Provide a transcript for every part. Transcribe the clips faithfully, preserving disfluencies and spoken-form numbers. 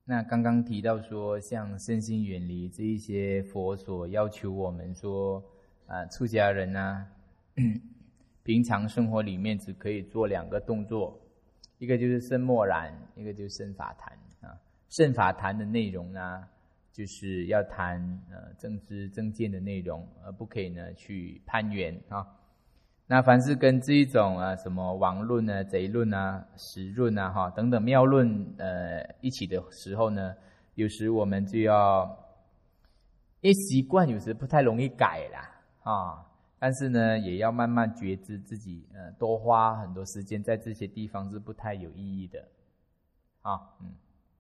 那刚刚提到说，像身心远离这一些佛所要求我们说，啊，出家人啊，平常生活里面只可以做两个动作，一个就是身默然，一个就是身法谈啊。身法谈的内容呢，就是要谈呃正知正见的内容，而不可以呢去攀缘啊。那凡是跟这一种啊什么王论啊、贼论啊、实论啊哈等等妙论呃一起的时候呢，有时我们就要，因为习惯有时不太容易改啦啊，但是呢也要慢慢觉知自己呃多花很多时间在这些地方是不太有意义的啊嗯。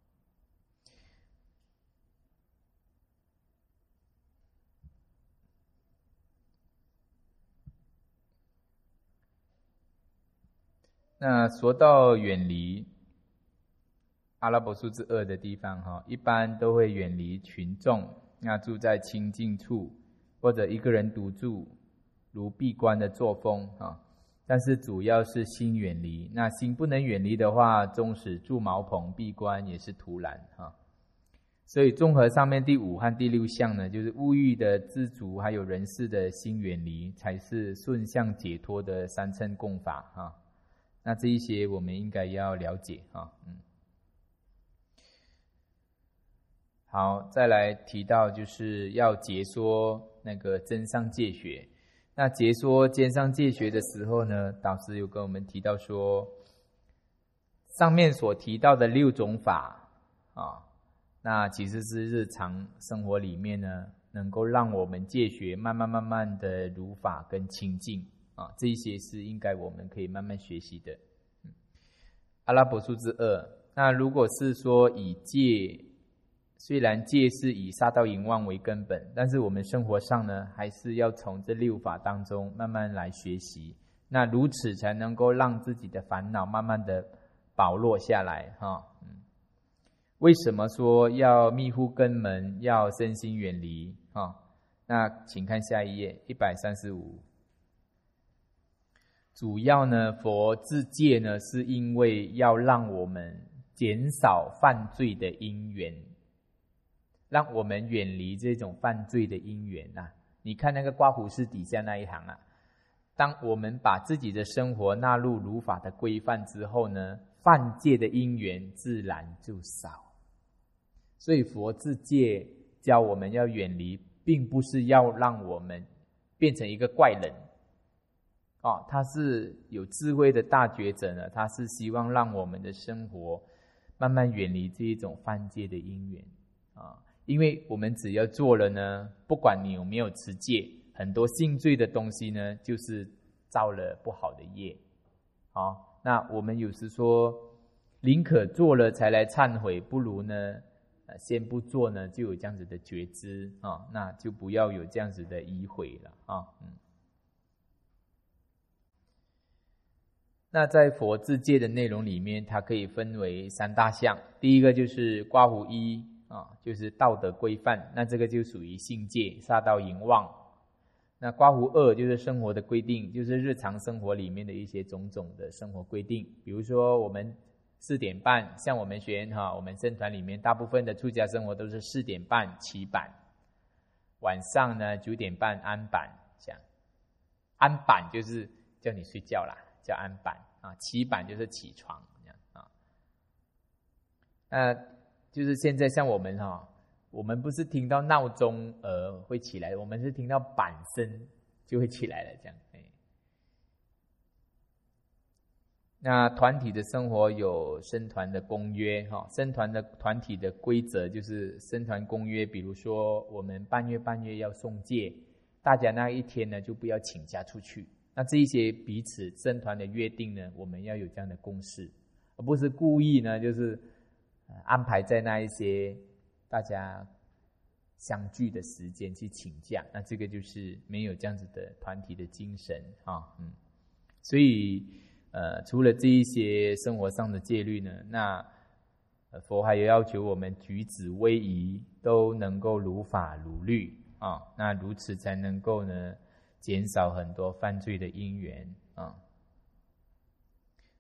那说到远离阿拉伯数字二的地方哈，一般都会远离群众，那住在清净处，或者一个人独住，如闭关的作风啊。但是主要是心远离，那心不能远离的话，纵使住茅棚闭关也是徒然啊。所以综合上面第五和第六项呢，就是物欲的知足，还有人事的心远离，才是顺向解脱的三乘共法啊。那这一些我们应该要了解啊，嗯。好，再来提到就是要解说那个真上戒学。那解说真上戒学的时候呢，导师有跟我们提到说，上面所提到的六种法啊，那其实是日常生活里面呢，能够让我们戒学慢慢慢慢的如法跟清净啊，这一些是应该我们可以慢慢学习的。嗯、阿拉伯数字二，那如果是说以戒，虽然戒是以杀盗淫妄为根本，但是我们生活上呢，还是要从这六法当中慢慢来学习。那如此才能够让自己的烦恼慢慢的薄落下来哈。嗯，为什么说要密护根门，要身心远离啊？那请看下一页一百三十五。主要呢，佛制戒呢，是因为要让我们减少犯罪的因缘。让我们远离这种犯罪的因缘啊！你看那个刮胡式底下那一行啊，当我们把自己的生活纳入如法的规范之后呢，犯戒的因缘自然就少。所以佛制戒教我们要远离，并不是要让我们变成一个怪人哦，他是有智慧的大觉者呢，他是希望让我们的生活慢慢远离这一种犯戒的因缘啊。因为我们只要做了呢，不管你有没有持戒，很多性罪的东西呢，就是造了不好的业。好，那我们有时说，宁可做了才来忏悔，不如呢，先不做呢，就有这样子的觉知啊，那就不要有这样子的疑悔了啊。嗯。那在佛制戒的内容里面，它可以分为三大项，第一个就是刮胡一。啊，就是道德规范，那这个就属于性戒，杀盗淫妄。那刮胡二就是生活的规定，就是日常生活里面的一些种种的生活规定，比如说我们四点半，像我们学员哈，我们僧团里面大部分的出家生活都是四点半起板，晚上呢九点半安板，这样安板就是叫你睡觉啦，叫安板啊，起板就是起床这样啊。呃。就是现在像我们哈、哦，我们不是听到闹钟呃会起来，我们是听到板声就会起来了这样。哎，那团体的生活有僧团的公约哈，僧团的团体的规则就是僧团公约，比如说我们半月半月要送戒，大家那一天呢就不要请假出去。那这一些彼此僧团的约定呢，我们要有这样的共识，而不是故意呢就是。安排在那一些大家相聚的时间去请假，那这个就是没有这样子的团体的精神啊，嗯，所以呃，除了这一些生活上的戒律呢，那佛还有要求我们举止威仪都能够如法如律啊，那如此才能够呢减少很多犯罪的因缘啊。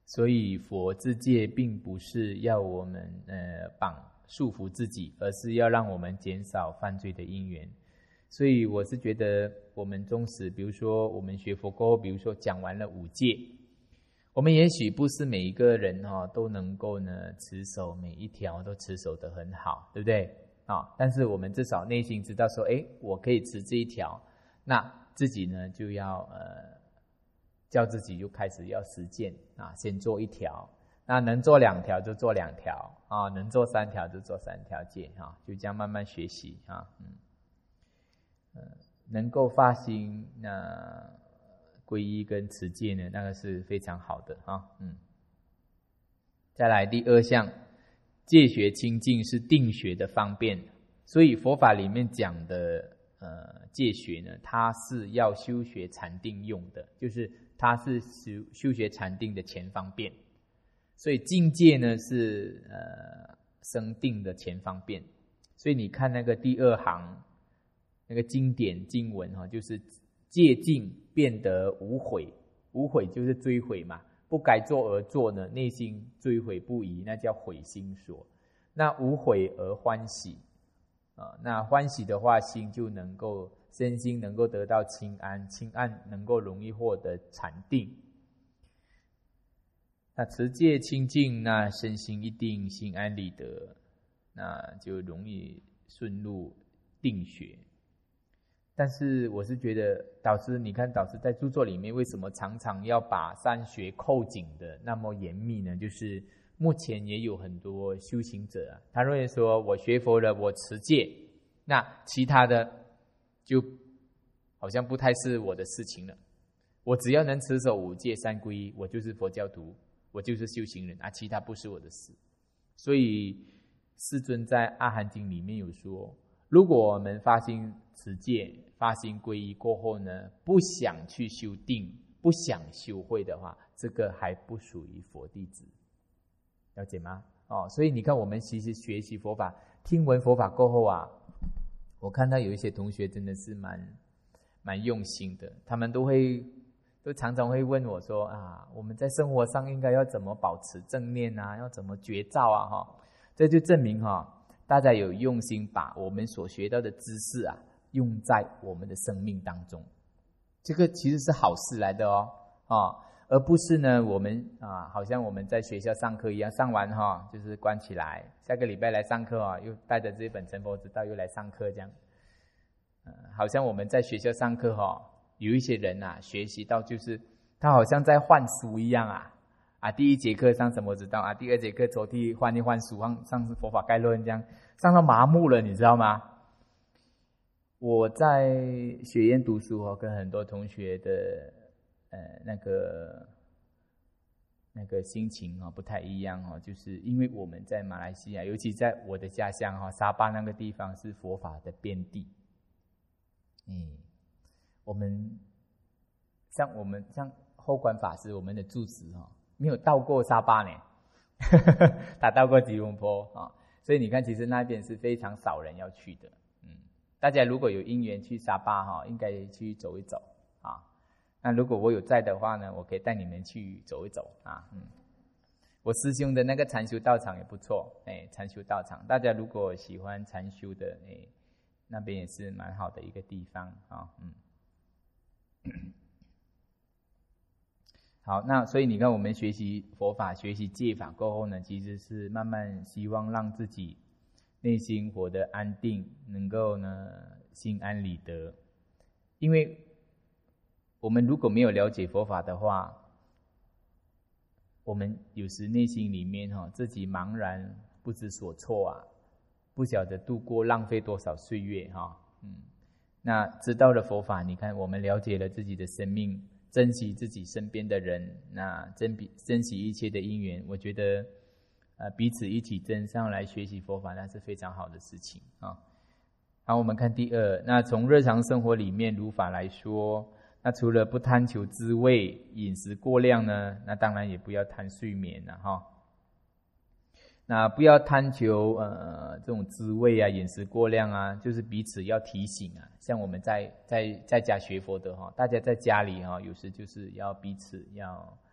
所以佛自戒并不是要我们呃绑束缚自己，而是要让我们减少犯罪的因缘。所以我是觉得我们宗旨，比如说我们学佛过后，比如说讲完了五戒，我们也许不是每一个人哈、哦、都能够呢持守每一条都持守得很好，对不对啊、哦？但是我们至少内心知道说，哎，我可以持这一条，那自己呢就要呃叫自己就开始要实践啊，先做一条，那能做两条就做两条啊，能做三条就做三条戒啊，就这样慢慢学习啊，嗯，呃，能够发心那。皈依跟持戒呢，那个是非常好的啊，嗯。再来第二项，戒学清净是定学的方便，所以佛法里面讲的呃戒学呢，它是要修学禅定用的，就是它是修修学禅定的前方便，所以境界呢是呃生定的前方便，所以你看那个第二行那个经典经文哈，就是戒净变得无悔，无悔就是追悔嘛，不该做而做呢，内心追悔不已，那叫悔心所。那无悔而欢喜啊，那欢喜的话，心就能够身心能够得到清安，清安能够容易获得禅定。那持戒清净，那身心一定，心安理得，那就容易顺入定学。但是我是觉得导师，你看导师在著作里面为什么常常要把三学扣紧的那么严密呢？就是目前也有很多修行者啊，他认为说我学佛了，我持戒，那其他的就好像不太是我的事情了。我只要能持守五戒三皈依，我就是佛教徒，我就是修行人啊，其他不是我的事。所以世尊在《阿含经》里面有说，如果我们发心持戒、发心皈依过后呢，不想去修定，不想修慧的话，这个还不属于佛弟子，了解吗？哦，所以你看，我们其实学习佛法、听闻佛法过后啊，我看到有一些同学真的是蛮蛮用心的，他们都会都常常会问我说啊，我们在生活上应该要怎么保持正念啊，要怎么觉照啊？哈，这就证明哈。大家有用心把我们所学到的知识啊，用在我们的生命当中，这个其实是好事来的哦，啊，而不是呢我们啊，好像我们在学校上课一样，上完哈就是关起来，下个礼拜来上课啊，又带着这本成佛之道又来上课这样，呃，好像我们在学校上课哈，有一些人啊，学习到就是他好像在换书一样啊。啊，第一节课上什么知道啊？第二节课抽屉换一换书，上上是佛法概论，这样上到麻木了，你知道吗？我在学院读书哦，跟很多同学的呃那个那个心情哦不太一样哦，就是因为我们在马来西亚，尤其在我的家乡哈沙巴那个地方是佛法的遍地，嗯，我们像我们像后观法师，我们的住持哈。没有到过沙巴呢，他到过吉隆坡啊，所以你看，其实那边是非常少人要去的。嗯，大家如果有因缘去沙巴哈，应该去走一走啊。那如果我有在的话呢，我可以带你们去走一走啊。嗯，我师兄的那个禅修道场也不错，哎，禅修道场，大家如果喜欢禅修的，哎，那边也是蛮好的一个地方啊。嗯。好，那所以你看，我们学习佛法、学习戒法过后呢，其实是慢慢希望让自己内心活得安定，能够呢心安理得。因为我们如果没有了解佛法的话，我们有时内心里面哈、哦、自己茫然不知所措啊，不晓得度过浪费多少岁月哈、哦。嗯，那知道了佛法，你看我们了解了自己的生命。珍惜自己身边的人，那珍比珍惜一切的因缘，我觉得，呃，彼此一起真上来学习佛法，那是非常好的事情啊。好，我们看第二，那从日常生活里面如法来说，那除了不贪求滋味、饮食过量呢，那当然也不要贪睡眠了哈。那不要贪求呃这种滋味啊，饮食过量啊，就是彼此要提醒啊。像我们在在在家学佛的哈，大家在家里哈，有时就是要彼此要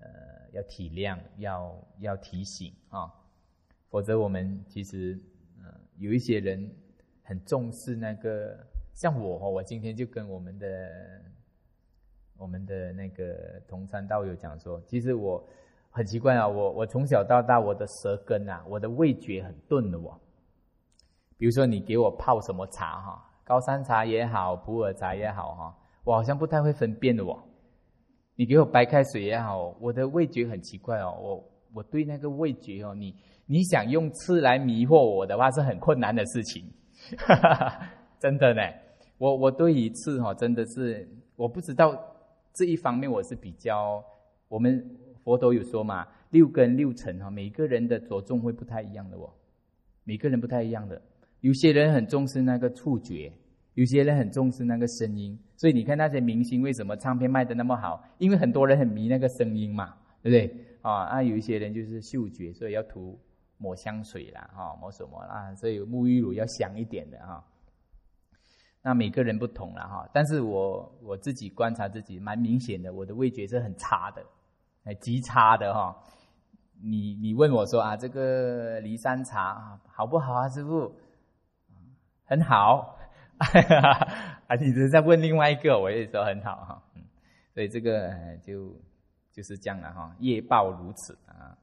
呃要体谅，要要提醒啊，否则我们其实呃有一些人很重视那个，像我我今天就跟我们的我们的那个同参道友讲说，其实我很奇怪啊，我我从小到大我的舌根啊，我的味觉很钝的我。比如说你给我泡什么茶哈，高山茶也好，普洱茶也好哈，我好像不太会分辨的我。你给我白开水也好，我的味觉很奇怪哦，我我对那个味觉哦，你你想用刺来迷惑我的话是很困难的事情，真的呢。我我对于刺哈真的是我不知道这一方面我是比较，我们佛陀有说嘛，六根六尘哈，每个人的着重会不太一样的哦，每个人不太一样的。有些人很重视那个触觉，有些人很重视那个声音，所以你看那些明星为什么唱片卖得那么好，因为很多人很迷那个声音嘛，对不对啊？啊，有一些人就是嗅觉，所以要涂抹香水啦，哈，抹什么啦，所以沐浴乳要香一点的哈。那每个人不同啦哈，但是我我自己观察自己蛮明显的，我的味觉是很差的，哎，极差的哈。你你问我说啊，这个梨山茶好不好啊，师父？很好。啊，你只是在问另外一个，我也说很好哈。嗯，所以这个呃就就是这样了哈，业报如此啊。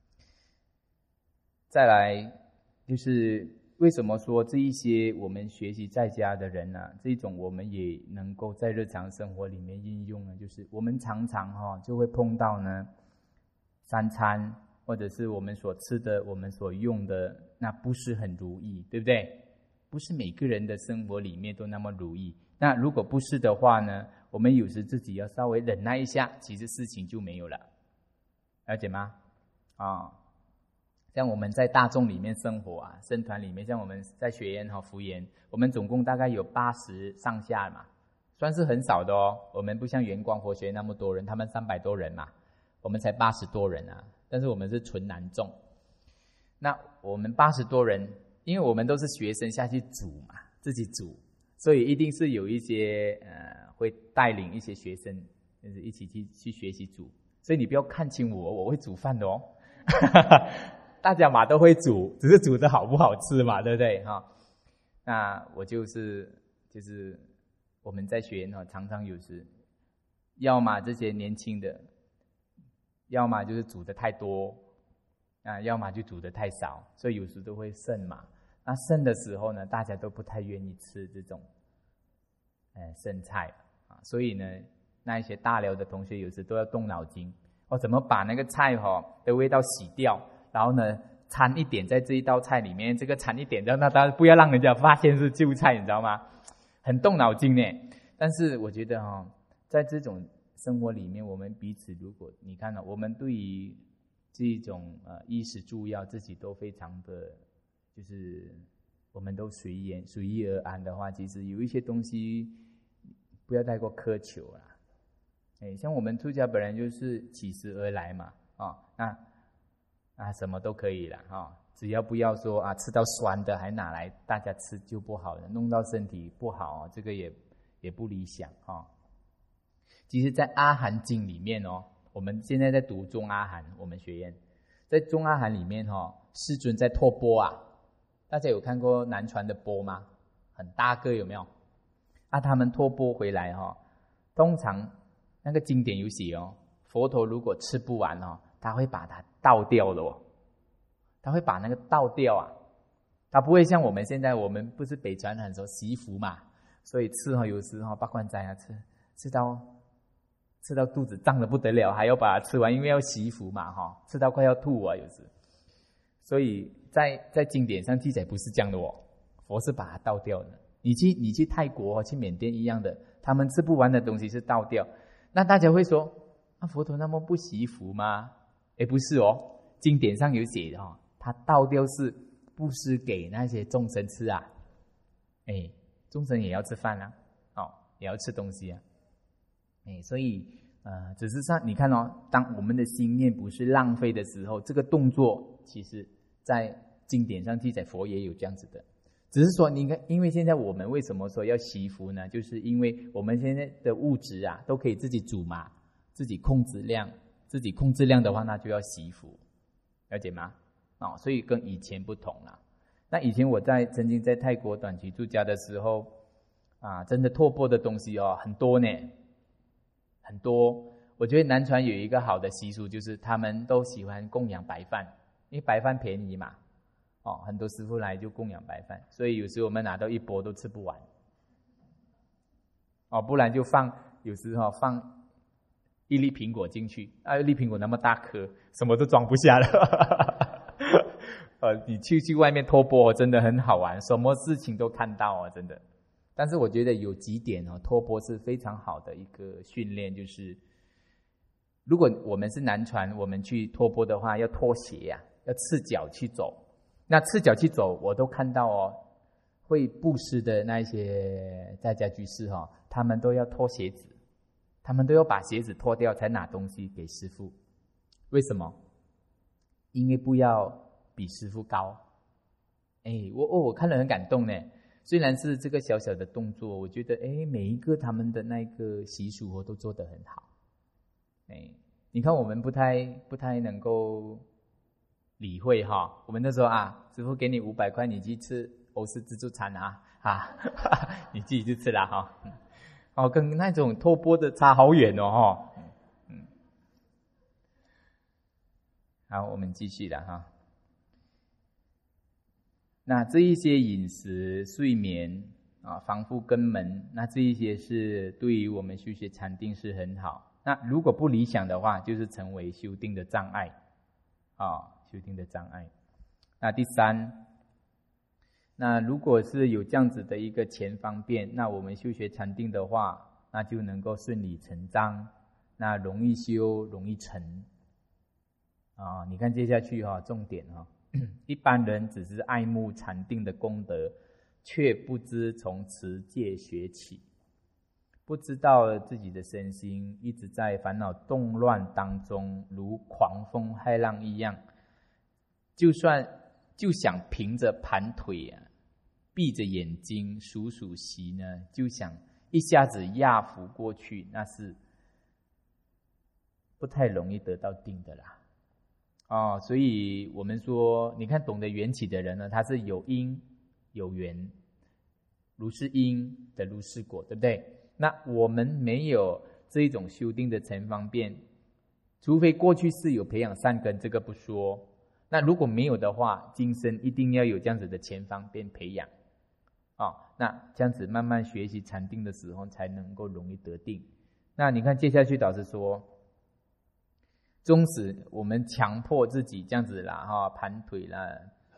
再来就是为什么说这一些我们学习在家的人呢、啊，这种我们也能够在日常生活里面应用呢？就是我们常常哈、哦、就会碰到呢，三餐或者是我们所吃的、我们所用的，那不是很如意，对不对？不是每个人的生活里面都那么如意。那如果不是的话呢，我们有时自己要稍微忍耐一下，其实事情就没有了，了解吗？啊、哦。像我们在大众里面生活啊，僧团里面，像我们在学院和福研，我们总共大概有八十上下嘛，算是很少的哦。我们不像圆光佛学那么多人，他们三百多人嘛，我们才八十多人啊。但是我们是纯男众，那我们八十多人，因为我们都是学生下去煮嘛，自己煮，所以一定是有一些呃会带领一些学生，就是一起去去学习煮。所以你不要看轻我，我会煮饭的哦。大家嘛都会煮，只是煮的好不好吃嘛，对不对哈？那我就是就是我们在学院哈，常常有时，要么这些年轻的，要么就是煮的太多啊，要么就煮的太少，所以有时都会剩嘛。那剩的时候呢，大家都不太愿意吃这种，呃，剩菜啊，所以呢，那一些大寮的同学有时都要动脑筋，哦，怎么把那个菜哈的味道洗掉。然后呢，掺一点在这一道菜里面，这个掺一点，让那当然不要让人家发现是旧菜，你知道吗？很动脑筋呢。但是我觉得哈、哦，在这种生活里面，我们彼此如果你看到、哦，我们对于这种呃衣食住要自己都非常的，就是我们都随缘随遇而安的话，其实有一些东西不要太过苛求啦。哎，像我们出家本来就是乞食而来嘛，啊、哦，那。啊，什么都可以了哈、哦，只要不要说啊，吃到酸的还拿来大家吃就不好了，弄到身体不好、哦，这个也也不理想哈、哦。其实，在阿含经里面哦，我们现在在读中阿含，我们学院在中阿含里面哈、哦，世尊在托钵啊，大家有看过南传的钵吗？很大个有没有？啊，他们托钵回来哈、哦，通常那个经典有写哦，佛陀如果吃不完哦。他会把它倒掉的哦，他会把那个倒掉啊，他不会像我们现在，我们不是北传很说惜福嘛，所以吃哈有时哈八关斋啊吃吃到吃到肚子胀得不得了，还要把它吃完，因为要惜福嘛哈，吃到快要吐啊有时，所以在在经典上记载不是这样的哦，佛是把它倒掉的。你去你去泰国去缅甸一样的，他们吃不完的东西是倒掉，那大家会说啊佛陀那么不惜福吗？诶，不是哦，经典上有写的哈、哦，他倒掉是布施给那些众生吃啊，诶，众生也要吃饭啊，哦，也要吃东西啊，诶，所以呃，只是上你看哦，当我们的心念不是浪费的时候，这个动作其实在经典上记载，佛也有这样子的，只是说你看，因为现在我们为什么说要惜福呢？就是因为我们现在的物质啊，都可以自己煮嘛，自己控制量。 自己控制量的话，那就要惜福，了解吗？哦，所以跟以前不同了。那以前我在曾经在泰国短期住家的时候，啊，真的托钵的东西哦很多呢，很多。我觉得南传有一个好的习俗，就是他们都喜欢供养白饭，因为白饭便宜嘛，哦，很多师父来就供养白饭，所以有时候我们拿到一钵都吃不完，哦，不然就放，有时候、哦、放一粒苹果进去，啊，一粒苹果那么大颗，什么都装不下了。呃，你去去外面托钵真的很好玩，什么事情都看到啊，真的。但是我觉得有几点哦，托钵是非常好的一个训练，就是如果我们是南传，我们去托钵的话，要脱鞋呀、啊，要赤脚去走。那赤脚去走，我都看到哦，会布施的那些在家居士哈、哦，他们都要脱鞋子，他们都要把鞋子脱掉才拿东西给师父。为什么？因为不要比师父高。哎，我我我看了很感动呢。虽然是这个小小的动作，我觉得哎，每一个他们的那个习俗都做得很好。哎，你看我们不太不太能够理会哈。我们那时候啊，师父给你五百块，你去吃欧式自助餐啊啊，你自己去吃啦哈。哦，跟那种托钵的差好远哦哈。嗯，好，我们继续了哈。那这一些饮食、睡眠啊、防护根门，那这一些是对于我们修学禅定是很好。那如果不理想的话，就是成为修定的障碍啊，修定的障碍。那第三，那如果是有这样子的一个前方便，那我们修学禅定的话，那就能够顺理成章，那容易修，容易成啊。你看接下去哈、哦，重点哈、哦。一般人只是爱慕禅定的功德，却不知从持戒学起，不知道自己的身心一直在烦恼动乱当中，如狂风骇浪一样，就算就想平着盘腿啊，闭着眼睛数数息呢，就想一下子压服过去，那是不太容易得到定的啦。哦，所以我们说，你看懂得缘起的人呢，他是有因有缘，如是因的如是果，对不对？那我们没有这一种修定的成方便，除非过去是有培养善根，这个不说。那如果没有的话，今生一定要有这样子的前方便培养啊、哦。那这样子慢慢学习禅定的时候，才能够容易得定。那你看接下去导师说，纵使我们强迫自己这样子啦哈，盘腿啦，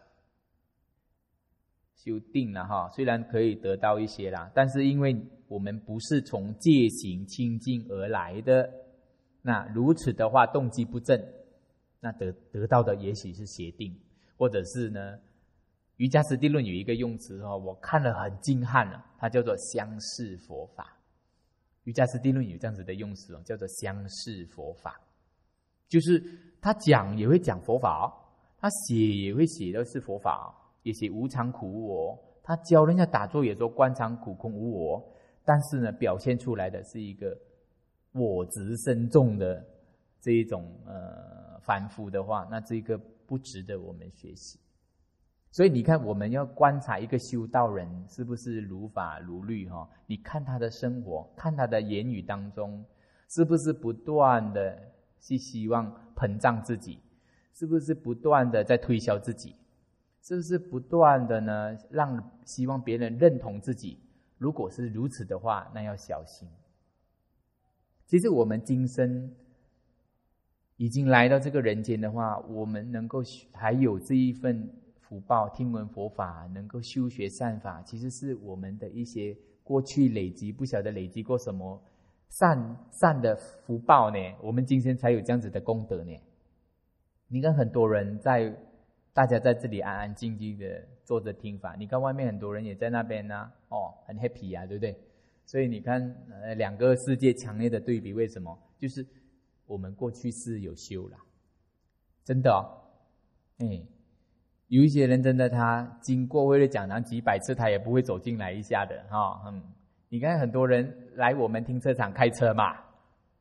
修定啦哈，虽然可以得到一些啦，但是因为我们不是从戒行清净而来的，那如此的话动机不正，那得得到的也许是邪定，或者是呢，瑜伽师地论有一个用词哦，我看了很惊撼了，它叫做相似佛法。瑜伽师地论有这样子的用词哦，叫做相似佛法。就是他讲也会讲佛法、哦，他写也会写的是佛法、哦，也写无常苦无我。他教人家打坐也说观常苦空无我，但是呢，表现出来的是一个我执深重的这一种呃凡夫的话，那这个不值得我们学习。所以你看，我们要观察一个修道人是不是如法如律哈、哦？你看他的生活，看他的言语当中，是不是不断的是希望膨胀自己，是不是不断的在推销自己，是不是不断的呢让希望别人认同自己？如果是如此的话，那要小心。其实我们今生已经来到这个人间的话，我们能够还有这一份福报，听闻佛法，能够修学善法，其实是我们的一些过去累积，不晓得累积过什么善善的福报呢，我们今天才有这样子的功德呢。你看很多人在，大家在这里安安静静的坐着听法，你看外面很多人也在那边啊，哦，很 happy 啊，对不对？所以你看，呃，两个世界强烈的对比，为什么？就是我们过去是有修啦，真的哦，哎，有一些人真的他经过为了讲堂几百次，他也不会走进来一下的哈、哦，嗯。你看很多人来我们停车场开车嘛，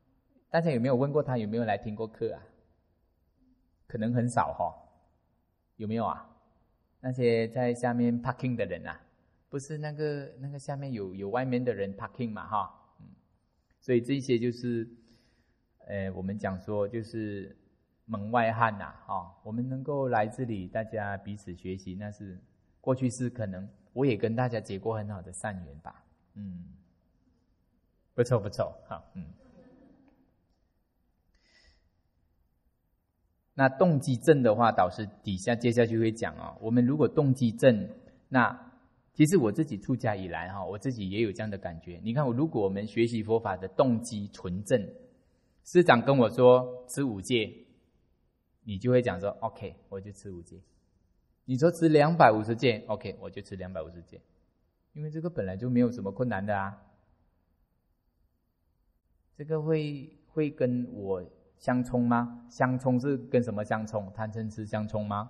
大家有没有问过他有没有来听过课啊？可能很少哈、哦，有没有啊？那些在下面 parking 的人啊，不是那个那个下面有有外面的人 parking 嘛哈、嗯，所以这些就是，呃，我们讲说就是门外汉呐、啊，哦，我们能够来这里，大家彼此学习，那是过去是可能我也跟大家结过很好的善缘吧，嗯，不错不错，好，嗯。那动机正的话，导师底下接下去会讲哦。我们如果动机正，那其实我自己出家以来哈，我自己也有这样的感觉。你看，我如果我们学习佛法的动机纯正，师长跟我说吃五戒，你就会讲说 OK， 我就吃五戒。你说吃两百五十戒 ，OK， 我就吃两百五十戒，因为这个本来就没有什么困难的啊。这个会会跟我相冲吗？相冲是跟什么相冲？贪嗔痴相冲吗？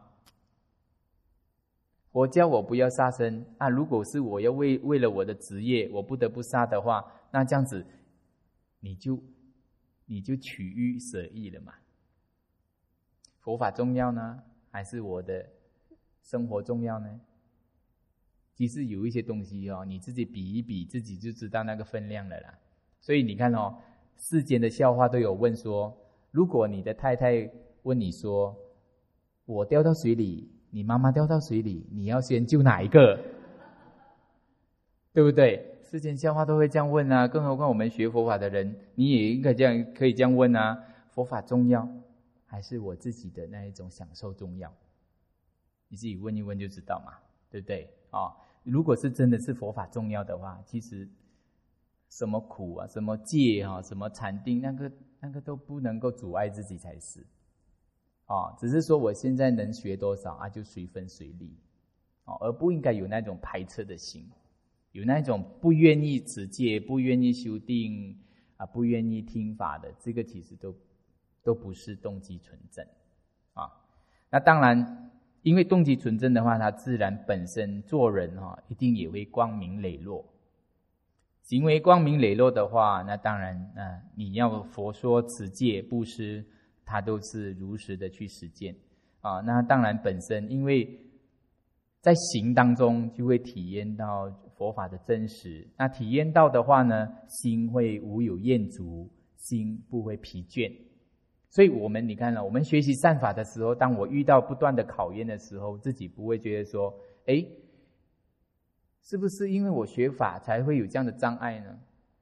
佛教我不要杀生啊！如果是我要为为了我的职业，我不得不杀的话，那这样子，你就你就取欲舍义了嘛？佛法重要呢，还是我的生活重要呢？其实有一些东西哦，你自己比一比，自己就知道那个分量了啦。所以你看哦，世间的笑话都有问说。如果你的太太问你说，我掉到水里，你妈妈掉到水里，你要先救哪一个？对不对？世间笑话都会这样问啊，更何况我们学佛法的人，你也应该这样可以这样问啊：佛法重要，还是我自己的那一种享受重要？你自己问一问就知道嘛，对不对？哦，如果是真的是佛法重要的话，其实什么苦啊，什么戒啊，什么禅定，那个。那个都不能够阻碍自己才是，哦，只是说我现在能学多少啊，就随分随力，哦，而不应该有那种排斥的心，有那种不愿意持戒、不愿意修定啊、不愿意听法的，这个其实都都不是动机纯正啊。那当然，因为动机纯正的话，他自然本身做人哈、哦，一定也会光明磊落。行为光明磊落的话，那当然啊，你要佛说持戒布施，他都是如实的去实践啊。那当然本身因为在行当中就会体验到佛法的真实，那体验到的话呢，心会无有厌足，心不会疲倦。所以我们你看了，我们学习善法的时候，当我遇到不断的考验的时候，自己不会觉得说，诶是不是因为我学法才会有这样的障碍呢？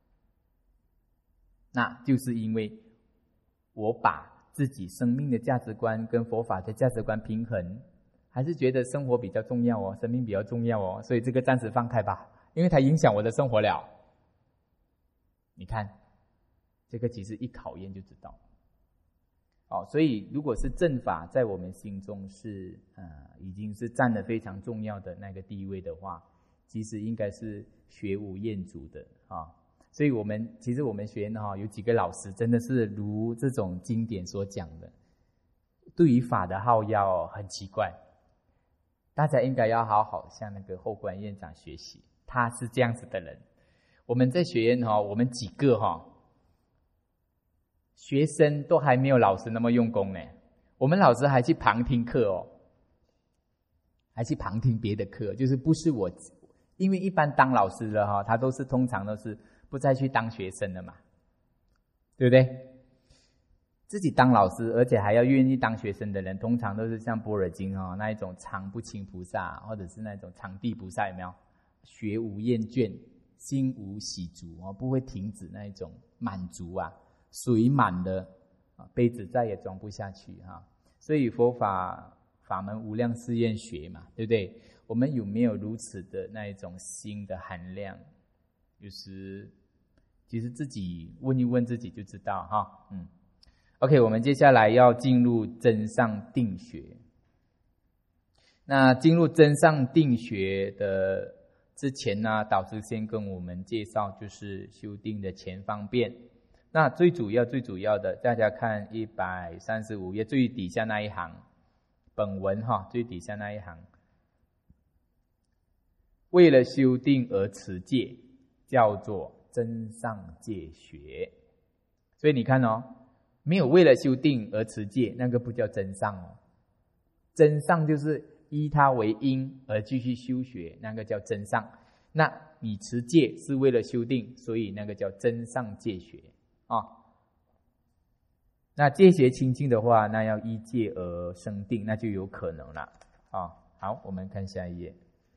那就是因为我把自己生命的价值观跟佛法的价值观平衡，还是觉得生活比较重要哦，生命比较重要哦，所以这个暂时放开吧，因为它影响我的生活了。你看，这个其实一考验就知道。哦，所以如果是正法在我们心中是呃已经是占了非常重要的那个地位的话，其实应该是学无厌足的啊，所以我们其实我们学院哈有几个老师真的是如这种经典所讲的，对于法的好要很奇怪，大家应该要好好向那个后官院长学习，他是这样子的人。我们在学院哈，我们几个哈学生都还没有老师那么用功呢，我们老师还去旁听课哦，还去旁听别的课，就是不是我。因为一般当老师的哈，他都是通常都是不再去当学生的嘛，对不对？自己当老师，而且还要愿意当学生的人，通常都是像般若经哈那一种常不轻菩萨，或者是那种常地菩萨，有没有？学无厌倦，心无喜足哦，不会停止那一种满足啊，水满的杯子再也装不下去哈。所以佛法法门无量誓愿学嘛，对不对？我们有没有如此的那一种心的含量？有时其实自己问一问自己就知道哈。嗯 ，OK， 我们接下来要进入真上定学。那进入真上定学的之前呢，导师先跟我们介绍就是修定的前方便。那最主要最主要的，大家看一百三十五页最底下那一行，本文哈最底下那一行。为了修定而持戒，叫做真上戒学。 所以你看哦，没有为了修定而持戒，那个不叫真上哦。真上就是依它为因而继续修学，那个叫真上。那你持戒是为了修定，所以那个叫真上戒学啊。那戒学清净的话，那要依戒而生定，那就有可能了啊。好，我们看下一页，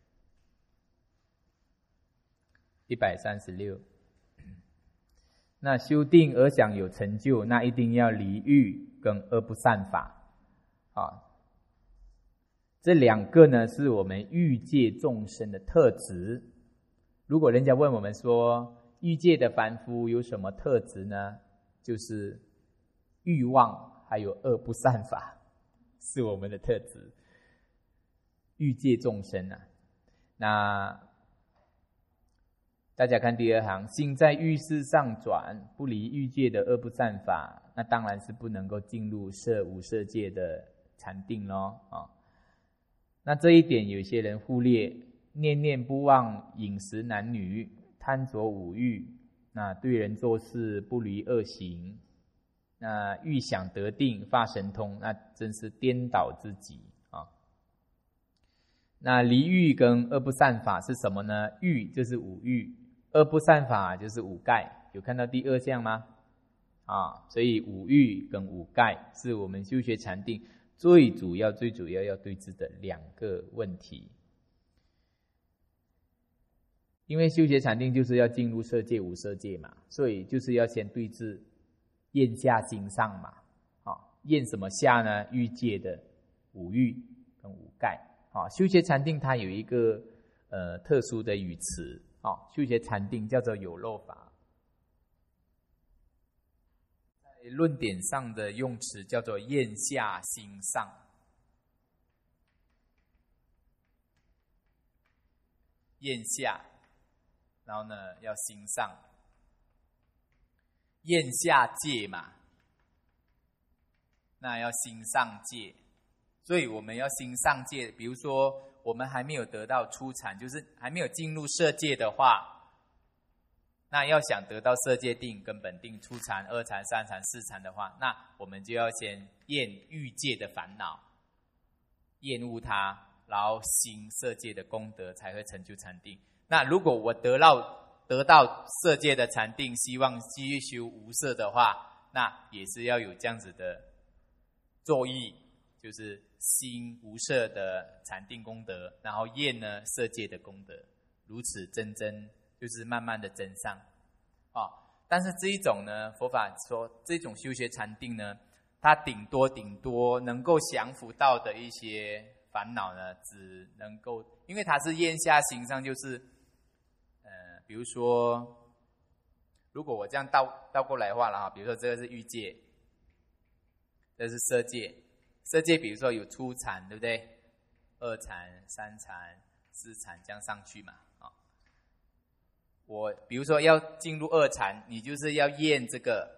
一百三十六。那修定而想有成就，那一定要离欲跟恶不善法啊。这两个呢，是我们欲界众生的特质。如果人家问我们说，欲界的凡夫有什么特质呢？就是欲望还有恶不善法，是我们的特质。欲界众生啊，那大家看第二行，心在欲事上转，不离欲界的恶不善法，那当然是不能够进入色无色界的禅定咯啊。那这一点有些人忽略，念念不忘饮食男女，贪着五欲，那对人做事不离恶行，那欲想得定发神通，那真是颠倒自己啊。那离欲跟恶不善法是什么呢？欲就是五欲，恶不善法就是五盖。有看到第二项吗？啊，所以五欲跟五盖是我们修学禅定最主要、最主要要对治的两个问题。因为修学禅定就是要进入色界、无色界嘛，所以就是要先对治厌下心上嘛。啊，厌什么下呢？欲界的五欲跟五盖。啊，修学禅定它有一个呃特殊的语词。啊，修学禅定叫做有漏法。论点上的用词叫做厌下心上，厌下，然后呢要心上，厌下戒嘛，那要心上戒，所以我们要心上戒。比如说我们还没有得到初禅，就是还没有进入色界的话，那要想得到色界定、根本定、初禅、二禅、三禅、四禅的话，那我们就要先厌欲界的烦恼，厌恶它，然后行色界的功德，才会成就禅定。那如果我得到得到色界的禅定，希望继续修无色的话，那也是要有这样子的作意，就是心无色的禅定功德，然后厌呢色界的功德，如此真真。就是慢慢的增上，哦，但是这一种呢，佛法说这种修学禅定呢，它顶多顶多能够降服到的一些烦恼呢，只能够，因为它是厌下心上，就是，呃，比如说，如果我这样倒倒过来的话了哈，比如说这个是欲界，这是色界，色界比如说有初禅，对不对？二禅、三禅、四禅这样上去嘛。我比如说要进入二禅，你就是要验这个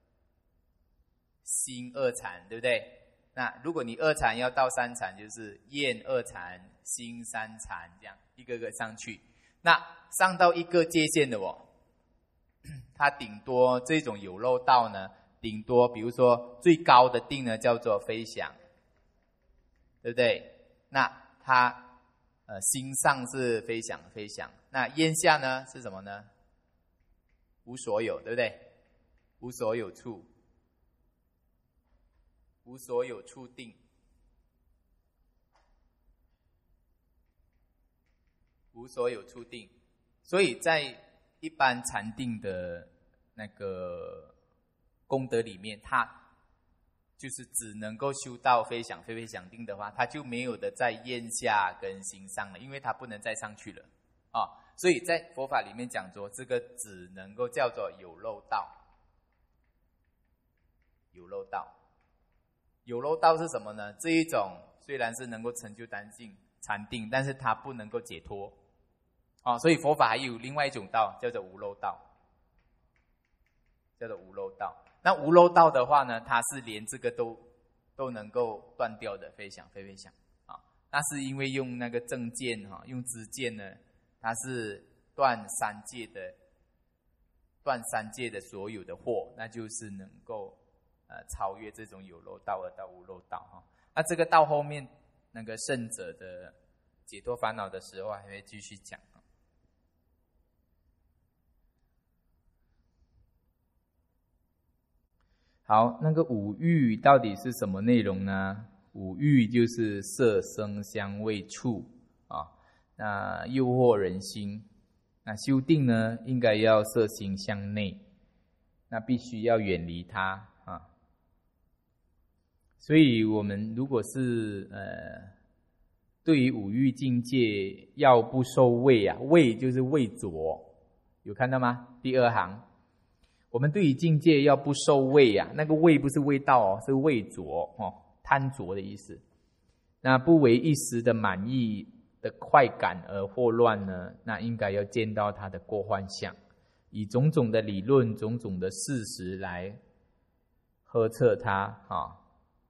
心二禅，对不对？那如果你二禅要到三禅，就是验二禅、心三禅，这样一个个上去。那上到一个界限的哦，它顶多这种有漏道呢，顶多比如说最高的定呢叫做飞翔，对不对？那它呃心上是飞翔飞翔。那咽下呢是什么呢？无所有，对不对？无所有处，无所有处定，无所有处定。所以在一般禅定的那个功德里面，它就是只能够修到飞翔飞飞翔定的话，它就没有的在咽下跟心上了，因为它不能再上去了啊。所以在佛法里面讲说，这个只能够叫做有漏道。有漏道，有漏道是什么呢？这一种虽然是能够成就单性禅定，但是它不能够解脱啊。所以佛法还有另外一种道，叫做无漏道，叫做无漏道。那无漏道的话呢，它是连这个都都能够断掉的，飞翔飞飞翔啊。那是因为用那个正见哈，用知见呢。它是断三界的断三界的所有的惑，那就是能够呃超越这种有漏道而到无漏道哈。那这个到后面那个圣者的解脱烦恼的时候还会继续讲。好，那个五欲到底是什么内容呢？五欲就是色声香味触啊，那诱惑人心。那修定呢，应该要色心向内，那必须要远离它啊。所以我们如果是呃，对于五欲境界要不受畏啊，畏就是畏着，有看到吗？第二行。我们对于境界要不受畏啊，那个畏不是味道哦，是畏着哦，贪着的意思。那不为一时的满意的快感而惑乱呢，那应该要见到它的过患相，以种种的理论、种种的事实来呵斥它啊。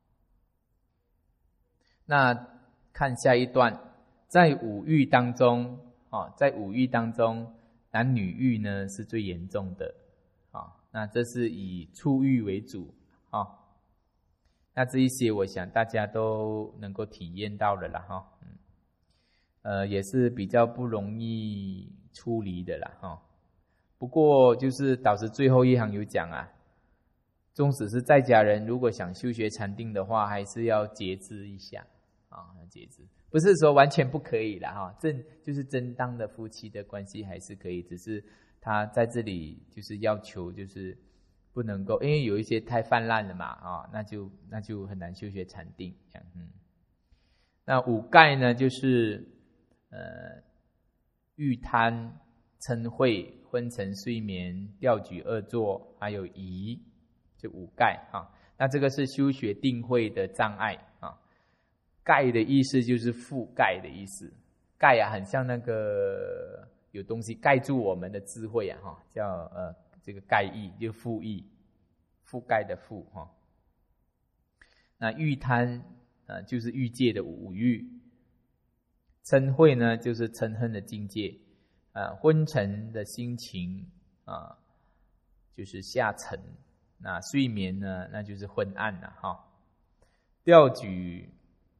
那看下一段，在五欲当中啊，在五欲当中，男女欲呢是最严重的。那这是以触欲为主啊，那这一些我想大家都能够体验到了啦哈，嗯，呃，也是比较不容易出离的啦哈。不过就是导师最后一行有讲啊，纵使是在家人，如果想修学禅定的话，还是要节制一下啊，要节制，不是说完全不可以啦哈，正就是正当的夫妻的关系还是可以，只是。他在这里就是要求，就是不能够，因为有一些太泛滥了嘛，啊，那就那就很难修学禅定，这样，嗯。那五盖呢，就是呃，欲贪、嗔恚、昏沉睡眠、调举恶作，还有疑，这五盖啊。那这个是修学定慧的障碍啊。盖的意思就是覆盖的意思，盖啊，很像那个。有东西盖住我们的智慧啊，哈，叫呃这个盖义，就覆义，覆盖的覆哈。那欲贪呃就是欲界的五欲，嗔恚呢就是嗔恨的境界，呃昏沉的心情啊、呃、就是下沉，那睡眠呢那就是昏暗了哈。调举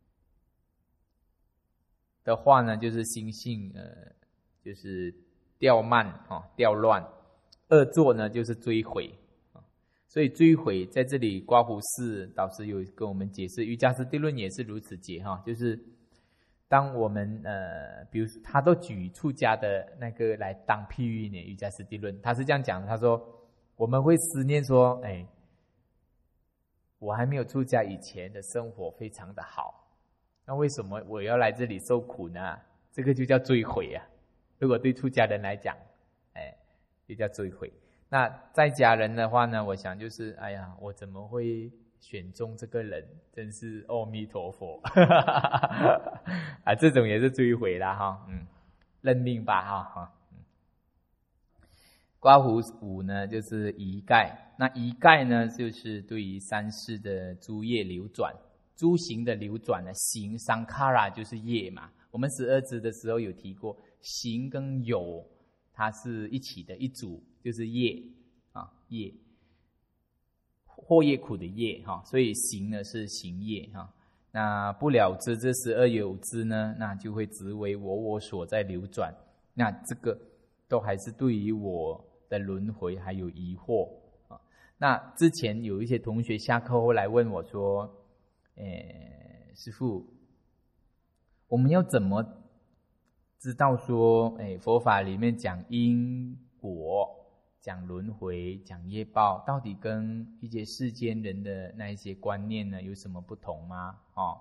的话呢就是心性呃。就是调慢啊，调乱；恶作呢，就是追悔啊。所以追悔在这里，刮胡寺导师有跟我们解释，瑜伽师地论也是如此解哈。就是当我们呃，比如他都举出家的那个来当譬喻呢，瑜伽师地论他是这样讲的，他说我们会思念说，哎，我还没有出家以前的生活非常的好，那为什么我要来这里受苦呢？这个就叫追悔啊。如果对出家人来讲，哎，就叫追悔。那在家人的话呢，我想就是，哎呀，我怎么会选中这个人？真是阿弥陀佛啊！这种也是追悔啦哈，嗯，认命吧哈哈。刮胡五呢，就是仪盖。那仪盖呢，就是对于三世的诸业流转，诸行的流转呢，行桑卡拉就是业嘛。我们十二支的时候有提过。行跟有它是一起的一组，就是业啊，业惑业苦的业哈，所以行呢是行业哈。那不了知这十二有知呢，那就会执为我我所在流转，那这个都还是对于我的轮回还有疑惑啊。那之前有一些同学下课后来问我说，诶，师父，我们要怎么知道说，哎，佛法里面讲因果、讲轮回、讲业报，到底跟一些世间人的那一些观念呢有什么不同吗？哦，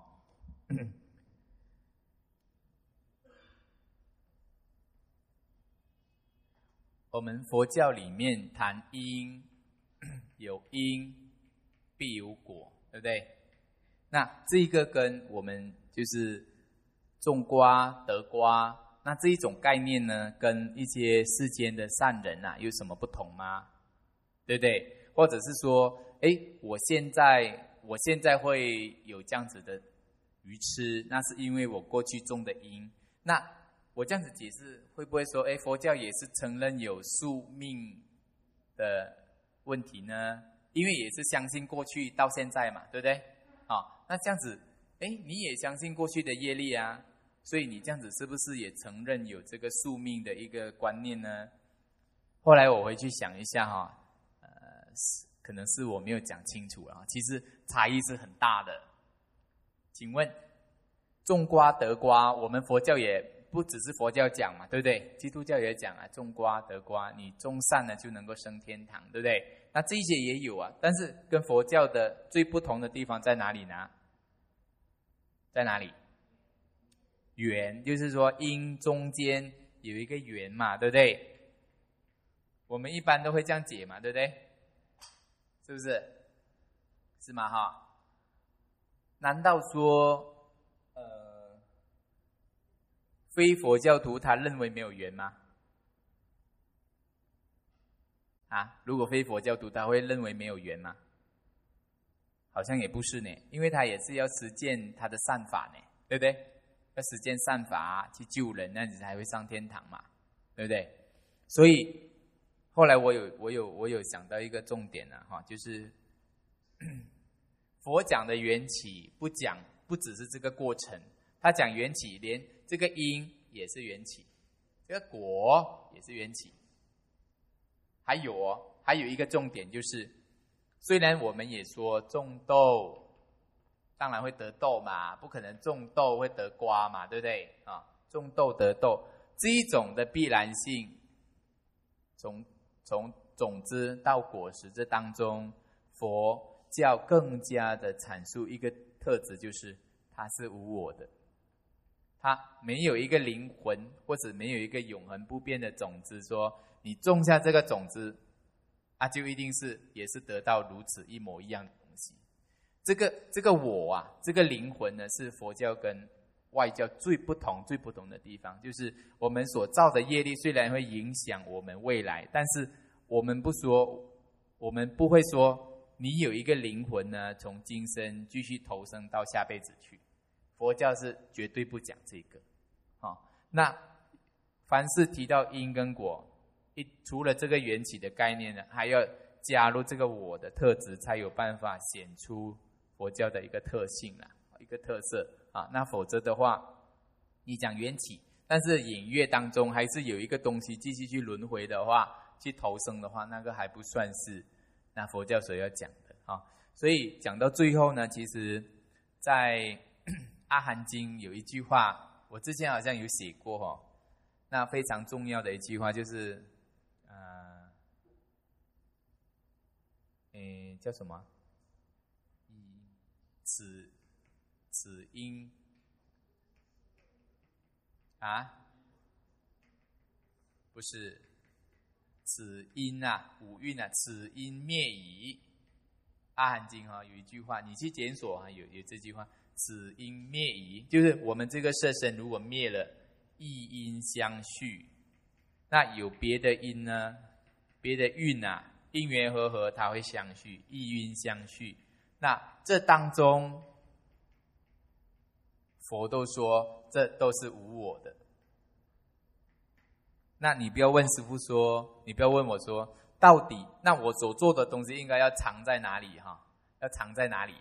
我们佛教里面谈因，有因必有果，对不对？那这个跟我们就是种瓜得瓜。那这一种概念呢，跟一些世间的善人啊有什么不同吗？对不对？或者是说，哎，我现在我现在会有这样子的愚痴，那是因为我过去种的因。那我这样子解释，会不会说，哎，佛教也是承认有宿命的问题呢？因为也是相信过去到现在嘛，对不对？啊，那这样子，哎，你也相信过去的业力啊，所以你这样子是不是也承认有这个宿命的一个观念呢？后来我回去想一下哈，呃，可能是我没有讲清楚啊，其实差异是很大的。请问，种瓜得瓜，我们佛教也不只是佛教讲嘛，对不对？基督教也讲啊，种瓜得瓜，你种善了就能够升天堂，对不对？那这些也有啊，但是跟佛教的最不同的地方在哪里呢？在哪里？缘，就是说因中间有一个缘嘛，对不对？我们一般都会这样解嘛，对不对？是不是？是吗？哈？难道说，呃，非佛教徒他认为没有缘吗？啊，如果非佛教徒他会认为没有缘吗？好像也不是呢，因为他也是要实践他的善法呢，对不对？要实践善法去救人，那你才会上天堂嘛，对不对？所以后来我有我有我有想到一个重点啊，哈，就是佛讲的缘起不讲不只是这个过程，他讲缘起，连这个因也是缘起，这个果也是缘起。还有哦，还有一个重点就是，虽然我们也说种豆当然会得豆嘛，不可能种豆会得瓜嘛，对不对啊？种豆得豆这一种的必然性，从从种子到果实这当中，佛教更加的阐述一个特质，就是它是无我的，它没有一个灵魂，或者没有一个永恒不变的种子，说你种下这个种子啊，就一定是也是得到如此一模一样的东西。这个这个我啊，这个灵魂呢，是佛教跟外教最不同最不同的地方，就是我们所造的业力虽然会影响我们未来，但是我们不说，我们不会说你有一个灵魂呢，从今生继续投生到下辈子去。佛教是绝对不讲这个。哦，那凡是提到因跟果，一除了这个缘起的概念呢，还要加入这个我的特质，才有办法显出佛教的一个特性啦，一个特色啊。那否则的话，你讲缘起，但是隐约当中还是有一个东西继续去轮回的话，去投生的话，那个还不算是那佛教所要讲的啊。所以讲到最后呢，其实在阿含经有一句话，我之前好像有写过哦，那非常重要的一句话就是，呃，诶，叫什么？此此因啊，不是此因啊，五蕴啊，此因灭矣。阿含经哈有一句话，你去检索啊，有有这句话。此因灭矣，就是我们这个色身如果灭了，异因相续，那有别的因呢，别的蕴啊，因缘和合它会相续，异因相续。那这当中，佛都说这都是无我的。那你不要问师父说，你不要问我说，到底那我所做的东西应该要藏在哪里哈？要藏在哪里？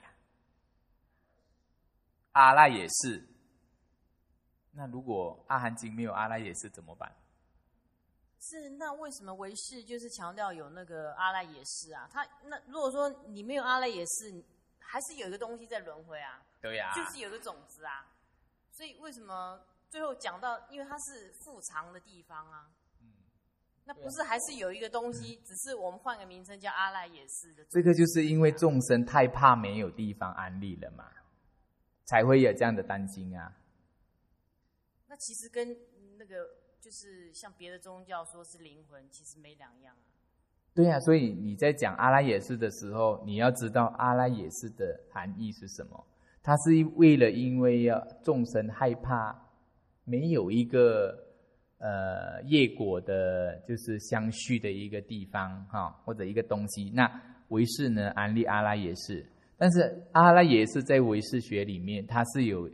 阿赖耶识，那如果阿含经没有阿赖耶识怎么办？ 是，那为什么唯识就是强调有那个阿赖耶识啊？他那如果说你没有阿赖耶识，还是有一个东西在轮回啊？ 对呀、啊， 就是有个种子啊。所以为什么最后讲到，因为它是复藏的地方啊？嗯，那不是还是有一个东西，嗯、只是我们换个名称叫阿赖耶识的。 这个就是因为众生太怕没有地方安立了嘛。才会有这样的担心啊。 那其实跟那个就是像别的宗教说是灵魂，其实没两样啊。 对啊，所以你在讲阿赖耶识的时候，你要知道阿赖耶识的含义是什么。它是为了因为要众生害怕没有一个呃业果的，就是相续的一个地方哈，或者一个东西。那唯识呢安立阿赖耶识。但是阿赖耶识在唯识学里面，它是有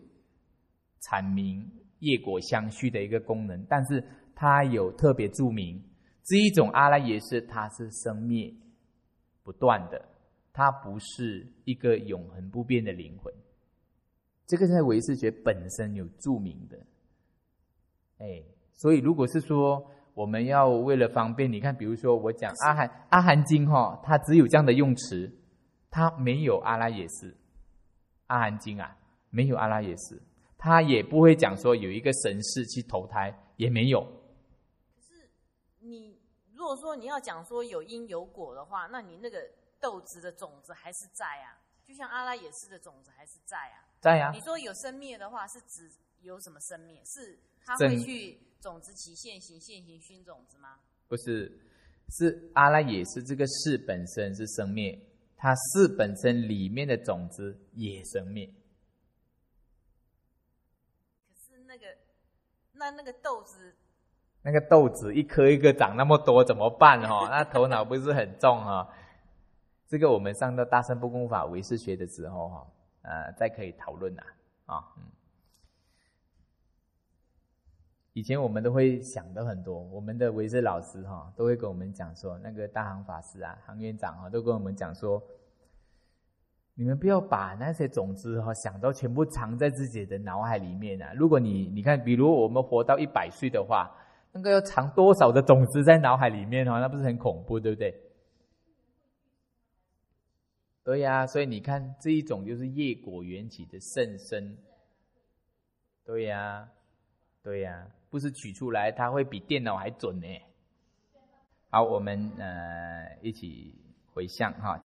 阐明业果相续的一个功能，但是它有特别注明， 这一种阿赖耶识它是生灭不断的，它不是一个永恒不变的灵魂。这个在唯识学本身有注明的。哎，所以如果是说我们要为了方便，你看比如说我讲阿含阿含经哈，它只有这样的用词，它没有阿赖耶识。阿含经啊没有阿赖耶识，它也不会讲说有一个神识去投胎，也没有。 可是你如果说你要讲说有因有果的话，那你那个豆子的种子还是在啊，就像阿赖耶识的种子还是在啊。 在啊。 你说有生灭的话，是指有什么生灭？是它会去种子起现行，现行熏种子吗？ 不是，是阿赖耶识这个识本身是生灭，它识本身里面的种子也生灭。 可是那个那那个豆子， 那个豆子一颗一颗长那么多怎么办哦？那头脑不是很重哦。这个我们上到大乘不共法唯识学的时候哈，呃，再可以讨论呐啊。嗯，以前我们都会想的很多，我们的唯识老师哈都会跟我们讲说，那个大行法师啊、行院长哈都跟我们讲说，你们不要把那些种子哈想到全部藏在自己的脑海里面啊。如果你你看，比如我们活到一百岁的话，那个要藏多少的种子在脑海里面哈，那不是很恐怖，对不对？对呀、啊，所以你看这一种就是业果缘起的甚深。对呀、啊，对呀、啊，不是取出来它会比电脑还准呢。好，我们呃一起回向哈。